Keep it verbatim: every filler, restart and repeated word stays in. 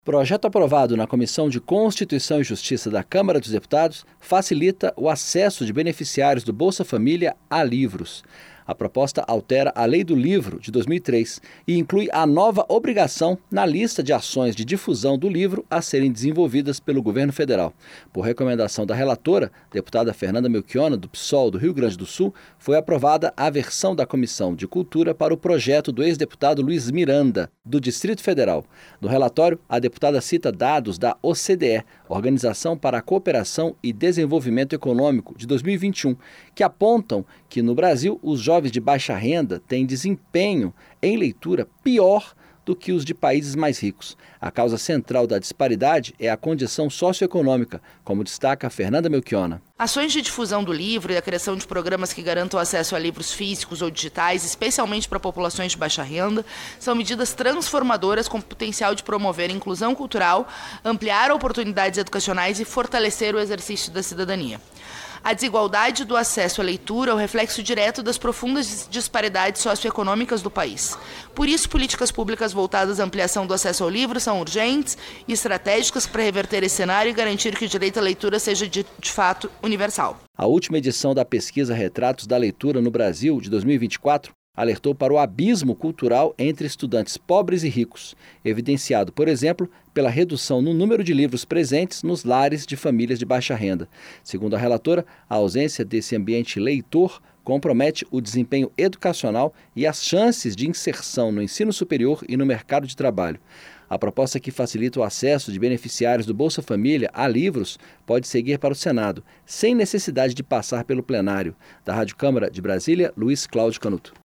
Projeto aprovado na Comissão de Constituição e Justiça da Câmara dos Deputados facilita o acesso de beneficiários do Bolsa Família a livros. A proposta altera a Lei do Livro, de dois mil e três, e inclui a nova obrigação na lista de ações de difusão do livro a serem desenvolvidas pelo governo federal. Por recomendação da relatora, deputada Fernanda Melchiona, do PSOL do Rio Grande do Sul, foi aprovada a versão da Comissão de Cultura para o projeto do ex-deputado Luiz Miranda, do Distrito Federal. No relatório, a deputada cita dados da O C D E, Organização para a Cooperação e Desenvolvimento Econômico, de dois mil e vinte e um, que apontam que no Brasil os jovens de baixa renda têm desempenho em leitura pior do que os de países mais ricos. A causa central da disparidade é a condição socioeconômica, como destaca Fernanda Melchiona. Ações de difusão do livro e a criação de programas que garantam acesso a livros físicos ou digitais, especialmente para populações de baixa renda, são medidas transformadoras com potencial de promover a inclusão cultural, ampliar oportunidades educacionais e fortalecer o exercício da cidadania. A desigualdade do acesso à leitura é o reflexo direto das profundas disparidades socioeconômicas do país. Por isso, políticas públicas voltadas à ampliação do acesso ao livro são urgentes e estratégicas para reverter esse cenário e garantir que o direito à leitura seja de, de fato universal. A última edição da pesquisa Retratos da Leitura no Brasil, de dois mil e vinte e quatro, alertou para o abismo cultural entre estudantes pobres e ricos, evidenciado, por exemplo, pela redução no número de livros presentes nos lares de famílias de baixa renda. Segundo a relatora, a ausência desse ambiente leitor compromete o desempenho educacional e as chances de inserção no ensino superior e no mercado de trabalho. A proposta que facilita o acesso de beneficiários do Bolsa Família a livros pode seguir para o Senado, sem necessidade de passar pelo plenário. Da Rádio Câmara de Brasília, Luiz Cláudio Canuto.